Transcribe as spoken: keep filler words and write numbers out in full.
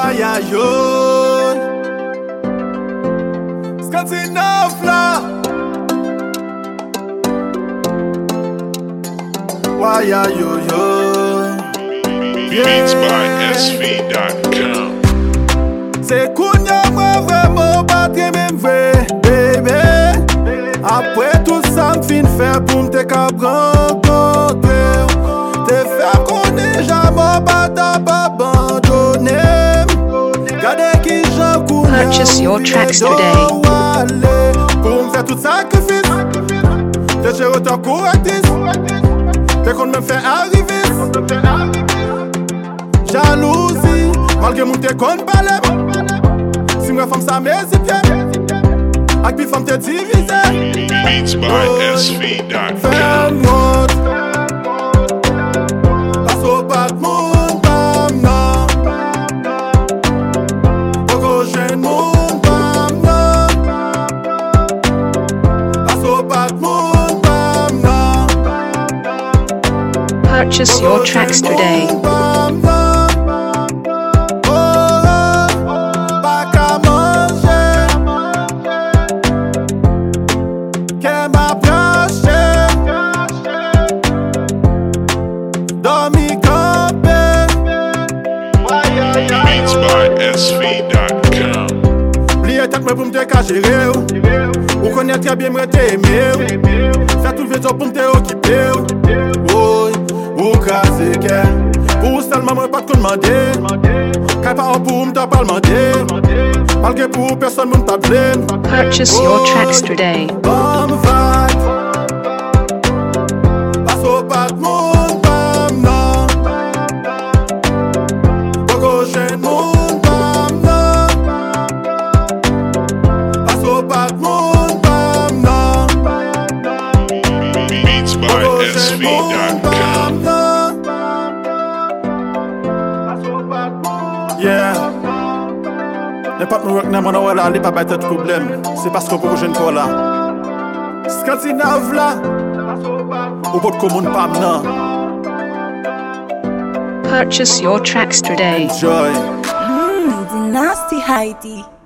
Voyage Scandinave là. Voyage Beats by S V dot com. C'est Kounia moi vraiment pas très même vrai, baby. Après tout ça m'fin faire pour m'te cap rencontrer. Te faire connaître jamais pas t'abandonner. Gardez qui j'en Kounia. Purchase your tracks today. Pour m'faire tout sacrifice. Te gérer autant correctrice. Te qu'on me fait arriver. Jalousie, malgré mon te kon balem. Si m'ga femme sa mesi pied, ak pi femme te divise. Beats by S V dot com. Femme monte, passe au bat moun bam nan. Boko jen moun bam nan. Passe au bat moun bam nan. Purchase your tracks today. Beats by S V dot com. Plié tête pour m'te ka gérer. Ou connaît très bien m'te aimer. Faire tout le temps pour m'te occuper. Oui, ou casé qu'elle. Pour seulement moi pas de demander. Quand pas pour m'te pas demander. Malgré pour personne m'te pas blâme. Purchase your tracks today. Bam vibe. Passe au pas mon bam nan. Boko jen mon bam nan. Passe au pas mon bam nan. Beats by S V dot com. Yeah. N'importe où que nous avons là, il n'y a pas de problème. C'est parce que pour jeune corps là. Scandinave là. Ou pas de commune pas maintenant. Purchase your tracks today. Enjoy. Mmm, the nasty Heidi.